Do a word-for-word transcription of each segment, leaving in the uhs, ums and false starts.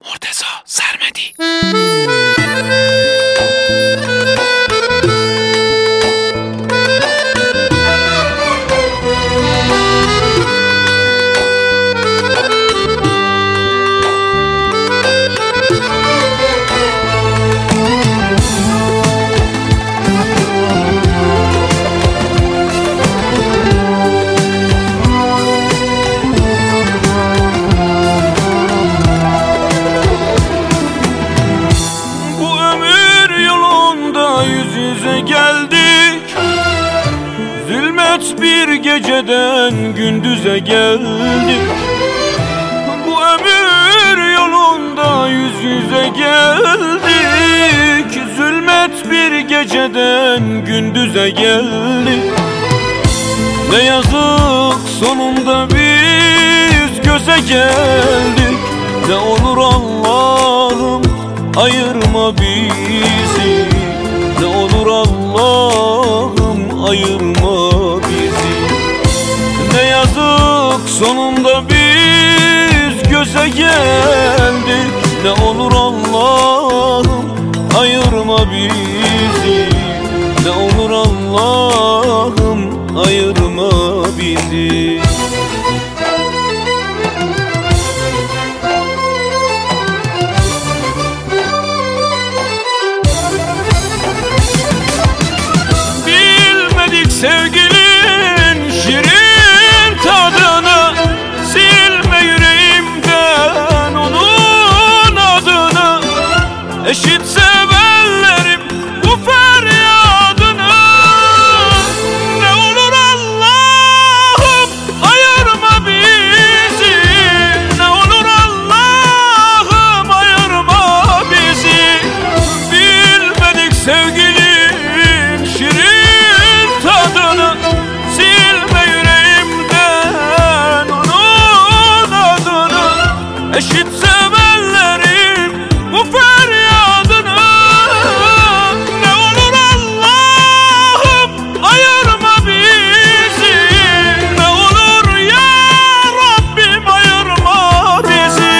Murteza Sermedi. Geldik, zulmet bir geceden gündüze geldik. Bu ömür yolunda yüz yüze geldik, zulmet bir geceden gündüze geldik. Ne yazık sonunda biz göze geldik. Ne olur Allah'ım ayırma bizi. Ne olur Allah'ım ayırma bizi. Ne yazık sonunda biz göze geldik. Ne olur Allah'ım ayırma bizi. Ne olur Allah'ım ayırma bizi. Sevgilin şirin tadını, silme yüreğimden onun adını. Eşit sevenlerim bu feryadını. Ne olur Allah'ım ayırma bizi. Ne olur Allah'ım ayırma bizi. Bilmedik sevgilin şirin tadını, silme yüreğimden onun adını. Eşit sevenlerim bu feryadını. Ne olur Allah'ım ayırma bizi. Ne olur ya Rabbim ayırma bizi.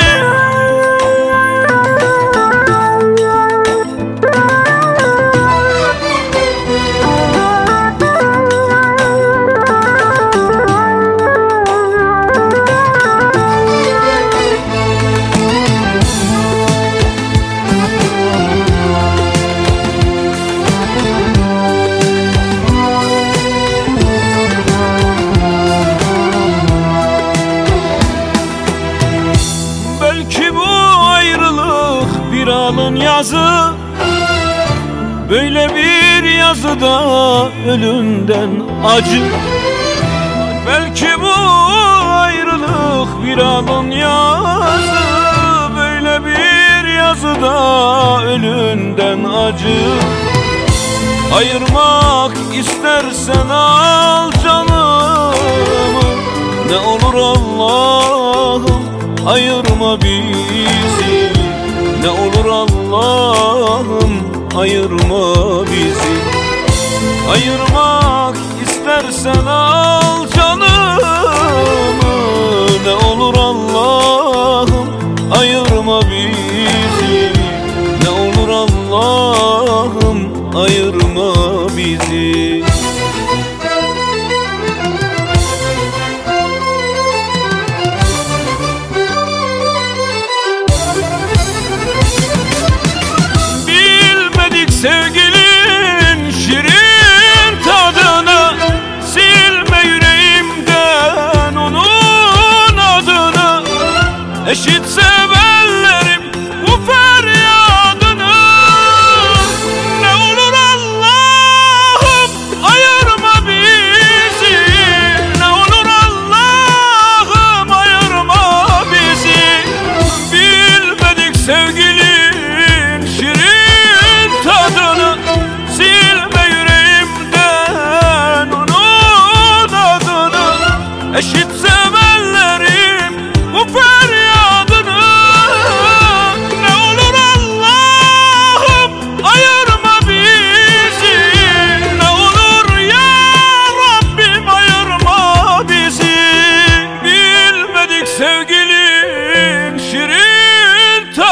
Belki bu ayrılık bir alın yazı, böyle bir yazıda ölümden acı. Belki bu ayrılık bir alın yazı, böyle bir yazıda ölümden acı. Ayırmak istersen al canımı. Ne olur Allah'ım ayırma bizi. Ne olur Allah'ım ayırma bizi. Ayırmak istersen al canımı. Ne olur Allah'ım ayırma bizi. Ne olur Allah'ım ayırma bizi. Sevgilin şirin tadını, silme yüreğimden onun adını. Eşit sevenlerim bu feryadını. Ne olur Allah'ım ayırma bizi. Ne olur Allah'ım ayırma bizi. Bilmedik sevgilin şirin tadını, silme yüreğimden onun adını. Eşit sevenlerim bu feryadını.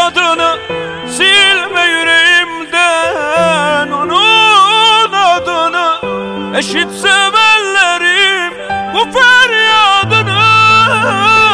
tadını, silme yüreğimden onun adını. Eşit sevenlerim bu feryadını.